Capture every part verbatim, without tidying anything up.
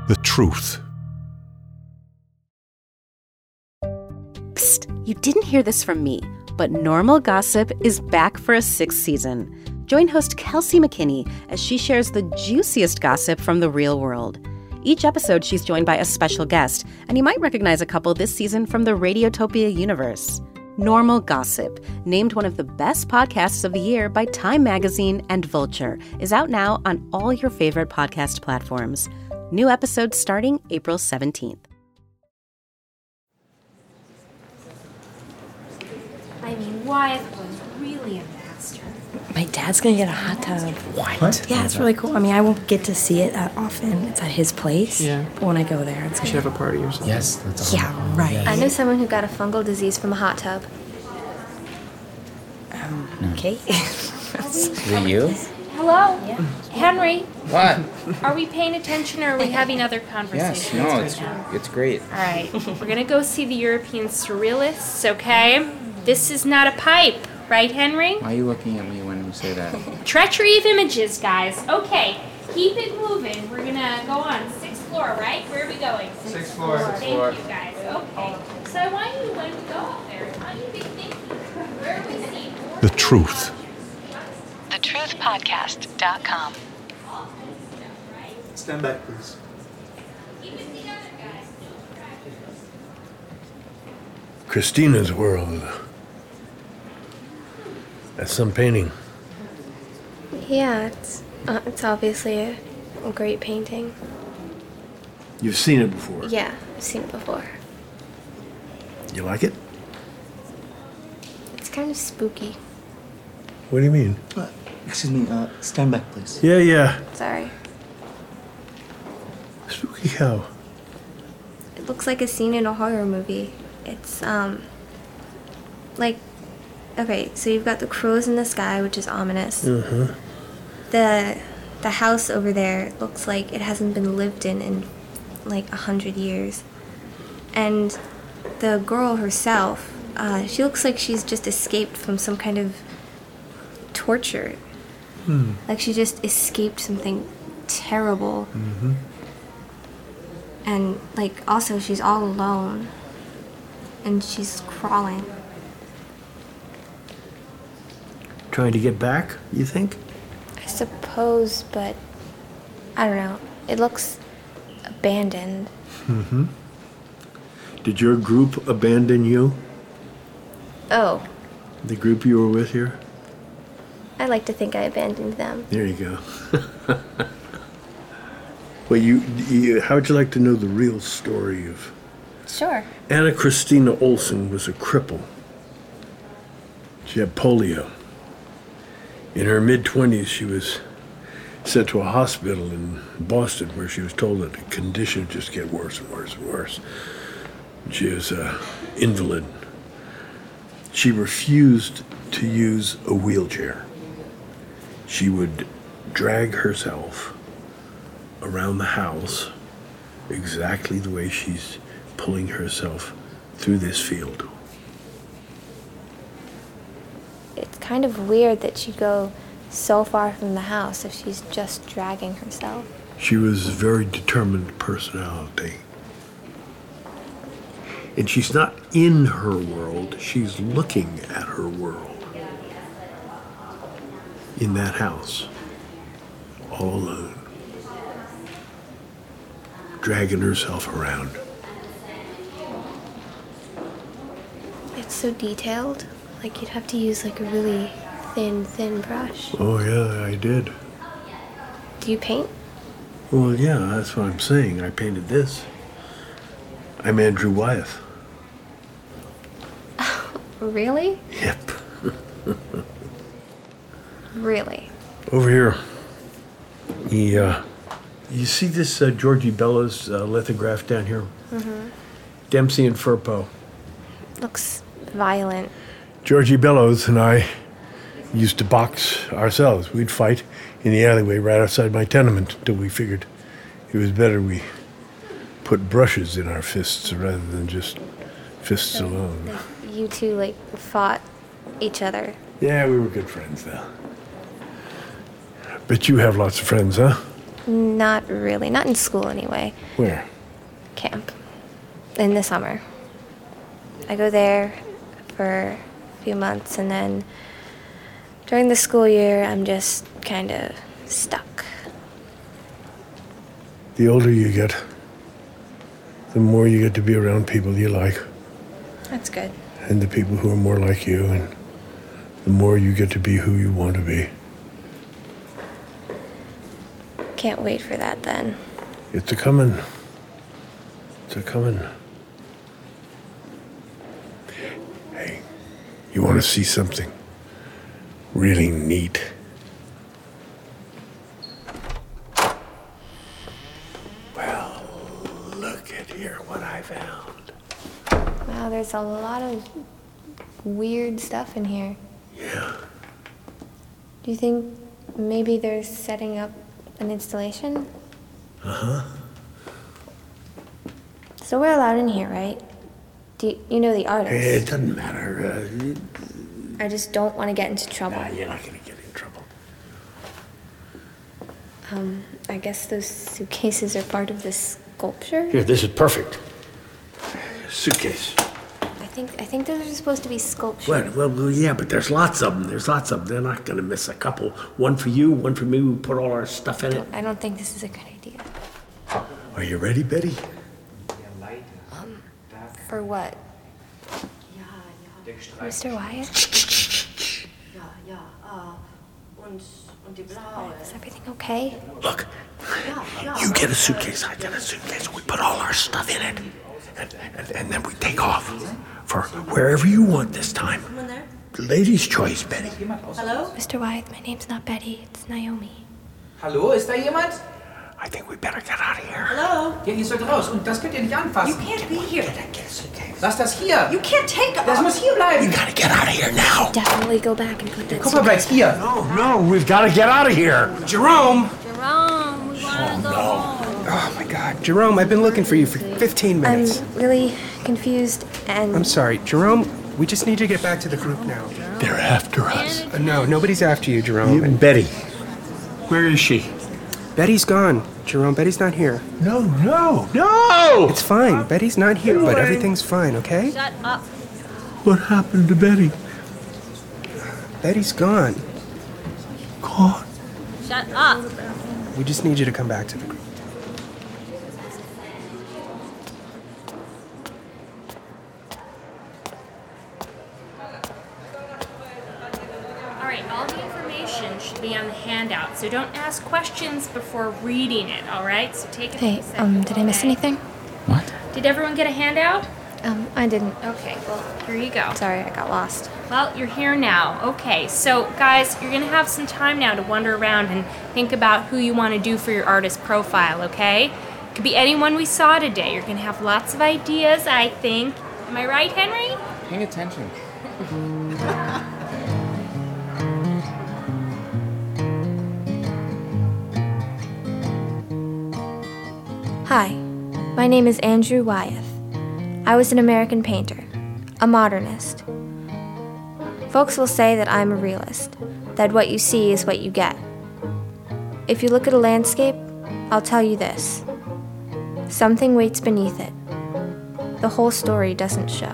The truth. Psst, you didn't hear this from me, but Normal Gossip is back for a sixth season. Join host Kelsey McKinney as she shares the juiciest gossip from the real world. Each episode, she's joined by a special guest, and you might recognize a couple this season from the Radiotopia universe. Normal Gossip, named one of the best podcasts of the year by Time Magazine and Vulture, is out now on all your favorite podcast platforms. New episodes starting April seventeenth. I mean, Wyatt was really a master. My dad's gonna get a hot tub. What? Yeah, it's really cool. I mean, I won't get to see it that often. It's at his place. Yeah. But when I go there, it's We should have a party or something. Yes, that's all. Yeah, right. I know someone who got a fungal disease from a hot tub. Um, okay. Is it you? Hello? Yeah. Henry, What? are we paying attention or are we having other Yes, conversations? no, right it's now? it's great. All right, we're gonna go see the European Surrealists, okay? This is not a pipe, right, Henry? Why are you looking at me when you say that? Treachery of images, guys. Okay, keep it moving. We're gonna go on sixth floor, right? Where are we going? Sixth floor. Thank floor. you, guys. Okay. So I want you, when we go up there, I want you to be thinking, where are we seeing? The truth. the truth podcast dot com. Stand back, please. Keep it together, guys. Christina's world. That's some painting. Yeah, it's uh, it's obviously a, a great painting. You've seen it before. Yeah, I've seen it before. You like it? It's kind of spooky. What do you mean? Uh, excuse me, uh, stand back, please. Yeah, yeah. Sorry. Spooky how? It looks like a scene in a horror movie. It's, um, like, okay, so you've got the crows in the sky, which is ominous. Uh-huh. The, the house over there looks like it hasn't been lived in in, like, a hundred years. And the girl herself, uh, she looks like she's just escaped from some kind of torture. Hmm. Like she just escaped something terrible. Mm-hmm. And, like, also she's all alone. And she's crawling. Trying to get back, you think? I suppose, but I don't know. It looks abandoned. Mm-hmm. Did your group abandon you? Oh, The group you were with here? I like to think I abandoned them. There you go. Well, you, you, how would you like to know the real story of... Sure. Anna Christina Olsen was a cripple. She had polio. In her mid-twenties, she was sent to a hospital in Boston where she was told that the condition would just get worse and worse and worse. She was an invalid. She refused to use a wheelchair. She would drag herself around the house exactly the way she's pulling herself through this field. It's kind of weird that she'd go so far from the house if she's just dragging herself. She was a very determined personality. And she's not in her world, she's looking at her world. In that house, all alone, dragging herself around. It's so detailed. Like you'd have to use like a really thin, thin brush. Oh yeah, I did. Do you paint? Well, yeah, that's what I'm saying. I painted this. I'm Andrew Wyeth. Really? Yep. Really? Over here. He, uh, you see this uh, Georgie Bella's uh, lithograph down here? Mm-hmm. Dempsey and Furpo. Looks violent. Georgie Bellows and I used to box ourselves. We'd fight in the alleyway right outside my tenement until we figured it was better we put brushes in our fists rather than just fists So, alone. like, you two like fought each other. Yeah, we were good friends though. Bet you have lots of friends, huh? Not really. Not in school, anyway. Where? Camp. In the summer. I go there for a few months, and then during the school year, I'm just kind of stuck. The older you get, the more you get to be around people you like. That's good. And the people who are more like you, and the more you get to be who you want to be. Can't wait for that, then. It's a coming. It's a coming. Hey, you want to see something really neat? Well, look at here what I found. Wow, there's a lot of weird stuff in here. Yeah. Do you think maybe they're setting up an installation? Uh-huh. So we're allowed in here, right? Do you, you know the artist? It doesn't matter. Uh, I just don't want to get into trouble. Nah, you're not going to get in trouble. Um, I guess those suitcases are part of this sculpture? Here, this is perfect. Suitcase. I think I think those are supposed to be sculptures. What? Well, well, yeah, but there's lots of them. There's lots of them. They're not going to miss a couple. One for you, one for me. We put all our stuff in it. I don't think this is a good idea. Are you ready, Betty? Um, for what? Mister Wyatt? Is everything okay? Look, you get a suitcase, I get a suitcase. We put all our stuff in it. And, and, and then we take off for wherever you want this time. Ladies' choice, Betty. Hallo? Mister Wyatt, my name's not Betty, it's Naomi. Hallo, ist da jemand? I think we better get out of here. Hallo? Ja, ihr sollt raus und das könnt ihr nicht anfassen. You can't be here. Lass das hier. You can't take Das muss hier bleiben. You gotta get out of here now. Definitely go back and put that Guck mal, bleib's hier. No, no, we've got to get out of here. Jerome! Jerome, we wanna go home. Oh my God, Jerome, I've been looking for you for fifteen minutes. I'm really confused and... I'm sorry, Jerome, we just need to get back to the group now. They're after us. Uh, no, nobody's after you, Jerome. You, Betty, where is she? Betty's gone. Jerome, Betty's not here. No, no, no! It's fine. Betty's not here, but everything's fine, okay? Shut up. What happened to Betty? Betty's gone. Gone? Shut up. We just need you to come back to the group. All right, all the information should be on the handout, so don't ask questions before reading it, all right? So take a Hey, seconds, um, did I miss okay? anything? What? Did everyone get a handout? Um, I didn't. Okay, well, here you go. Sorry, I got lost. Well, you're here now. Okay, so guys, you're gonna have some time now to wander around and think about who you want to do for your artist profile, okay? It could be anyone we saw today. You're gonna have lots of ideas, I think. Am I right, Henry? Paying attention. Hi, my name is Andrew Wyeth. I was an American painter, a modernist. Folks will say that I'm a realist, that what you see is what you get. If you look at a landscape, I'll tell you this. Something waits beneath it. The whole story doesn't show.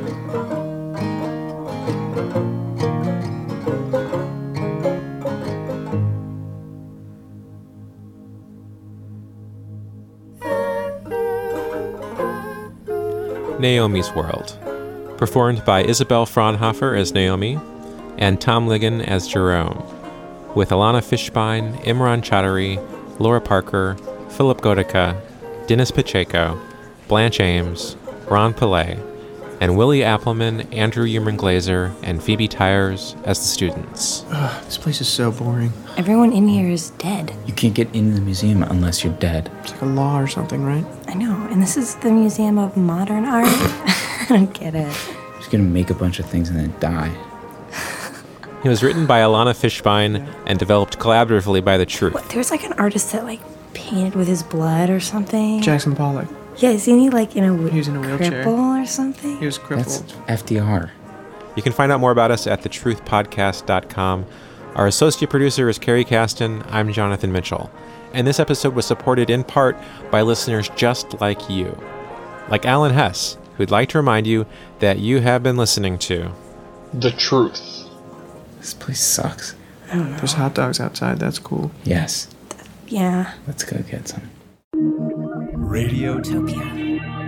Naomi's World, performed by Isabel Fraunhofer as Naomi and Tom Ligon as Jerome, with Alana Fishbein, Imran Chaudhry, Laura Parker, Philip Godica, Dennis Pacheco, Blanche Ames, Ron Pillay, and Willie Appleman, Andrew Human Glazer, and Phoebe Tyers as the students. Ugh, this place is so boring. Everyone in here is dead. You can't get into the museum unless you're dead. It's like a law or something, right? I know, and this is the Museum of Modern Art. I don't get it. Just gonna make a bunch of things and then die. It was written by Alana Fishbein and developed collaboratively by The Truth. What, there's like an artist that like painted with his blood or something. Jackson Pollock. Yeah, isn't he like in a, w- He was in a wheelchair. cripple or something? He was crippled. That's F D R. You can find out more about us at the truth podcast dot com Our associate producer is Carrie Caston. I'm Jonathan Mitchell. And this episode was supported in part by listeners just like you. Like Alan Hess, who'd like to remind you that you have been listening to The Truth. This place sucks. I don't know. There's hot dogs outside. That's cool. Yes. Yeah. Let's go get some. Radiotopia.